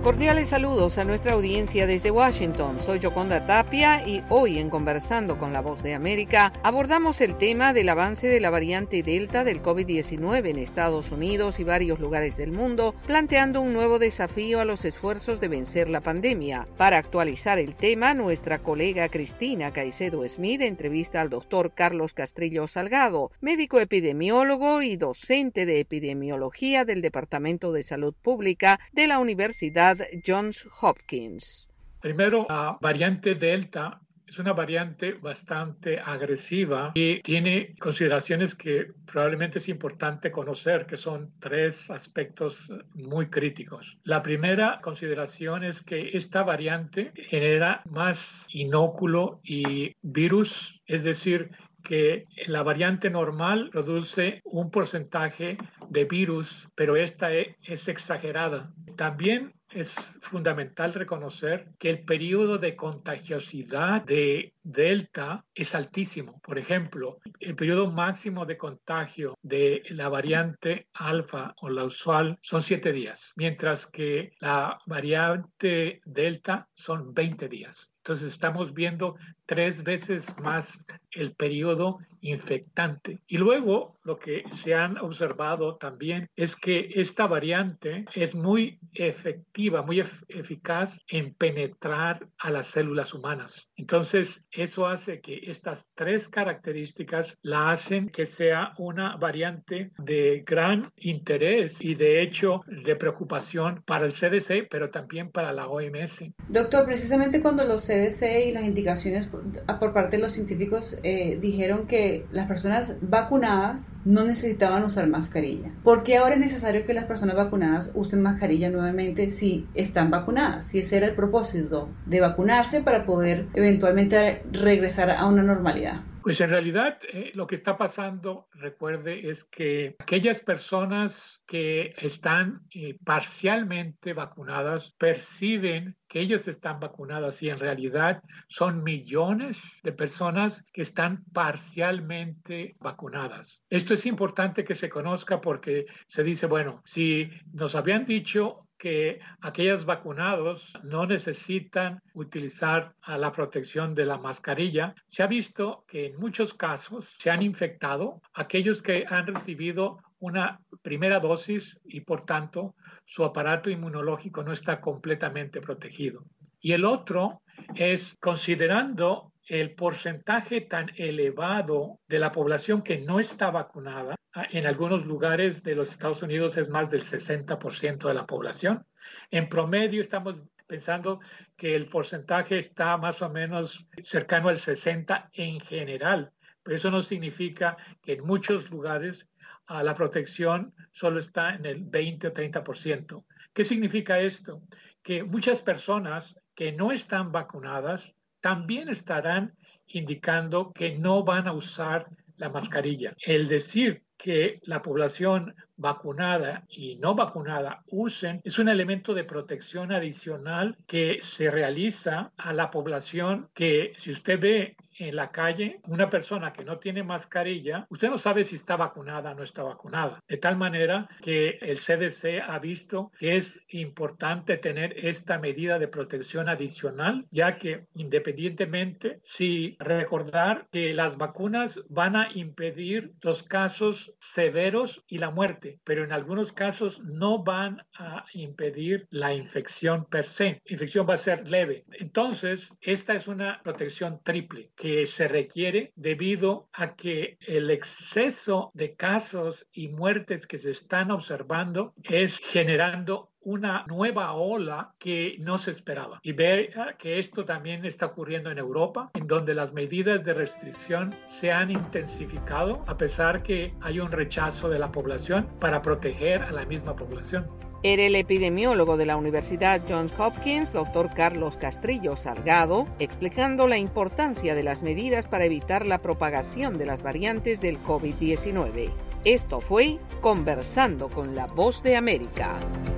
Cordiales saludos a nuestra audiencia desde Washington. Soy Yoconda Tapia y hoy en Conversando con la Voz de América abordamos el tema del avance de la variante Delta del COVID-19 en Estados Unidos y varios lugares del mundo, planteando un nuevo desafío a los esfuerzos de vencer la pandemia. Para actualizar el tema, nuestra colega Cristina Caicedo Smith entrevista al doctor Carlos Castrillo Salgado, médico epidemiólogo y docente de epidemiología del Departamento de Salud Pública de la Universidad Johns Hopkins. Primero, la variante Delta es una variante bastante agresiva y tiene consideraciones que probablemente es importante conocer, que son tres aspectos muy críticos. La primera consideración es que esta variante genera más inóculo y virus, es decir, que la variante normal produce un porcentaje de virus, pero esta es exagerada. También es fundamental reconocer que el periodo de contagiosidad de Delta es altísimo. Por ejemplo, el periodo máximo de contagio de la variante alfa o la usual son 7 días, mientras que la variante Delta son 20 días. Entonces estamos viendo 3 veces más el periodo infectante. Y luego lo que se han observado también es que esta variante es muy efectiva, muy eficaz en penetrar a las células humanas. Entonces eso hace que estas 3 características la hacen que sea una variante de gran interés y de hecho de preocupación para el CDC, pero también para la OMS. Doctor, precisamente cuando los CDC y las indicaciones por parte de los científicos dijeron que las personas vacunadas no necesitaban usar mascarilla. ¿Por qué ahora es necesario que las personas vacunadas usen mascarilla nuevamente si están vacunadas? Si ese era el propósito de vacunarse para poder eventualmente regresar a una normalidad. Pues en realidad lo que está pasando, recuerde, es que aquellas personas que están parcialmente vacunadas perciben que ellos están vacunadas y en realidad son millones de personas que están parcialmente vacunadas. Esto es importante que se conozca porque se dice, bueno, si nos habían dicho que aquellos vacunados no necesitan utilizar la protección de la mascarilla, se ha visto que en muchos casos se han infectado aquellos que han recibido una primera dosis y por tanto su aparato inmunológico no está completamente protegido. Y el otro es considerando el porcentaje tan elevado de la población que no está vacunada. En algunos lugares de los Estados Unidos es más del 60% de la población. En promedio estamos pensando que el porcentaje está más o menos cercano al 60% en general, pero eso no significa que en muchos lugares la protección solo está en el 20 o 30%. ¿Qué significa esto? Que muchas personas que no están vacunadas también estarán indicando que no van a usar la mascarilla. El decir que la población vacunada y no vacunada usen es un elemento de protección adicional que se realiza a la población que, si usted ve en la calle una persona que no tiene mascarilla, usted no sabe si está vacunada o no está vacunada. De tal manera que el CDC ha visto que es importante tener esta medida de protección adicional, ya que independientemente, si recordar que las vacunas van a impedir los casos severos y la muerte, pero en algunos casos no van a impedir la infección per se. La infección va a ser leve. Entonces, esta es una protección triple que se requiere debido a que el exceso de casos y muertes que se están observando es generando una nueva ola que no se esperaba. Y ver que esto también está ocurriendo en Europa, en donde las medidas de restricción se han intensificado a pesar que hay un rechazo de la población para proteger a la misma población. Era el epidemiólogo de la Universidad Johns Hopkins, doctor Carlos Castrillo Salgado, explicando la importancia de las medidas para evitar la propagación de las variantes del COVID-19. Esto fue Conversando con la Voz de América.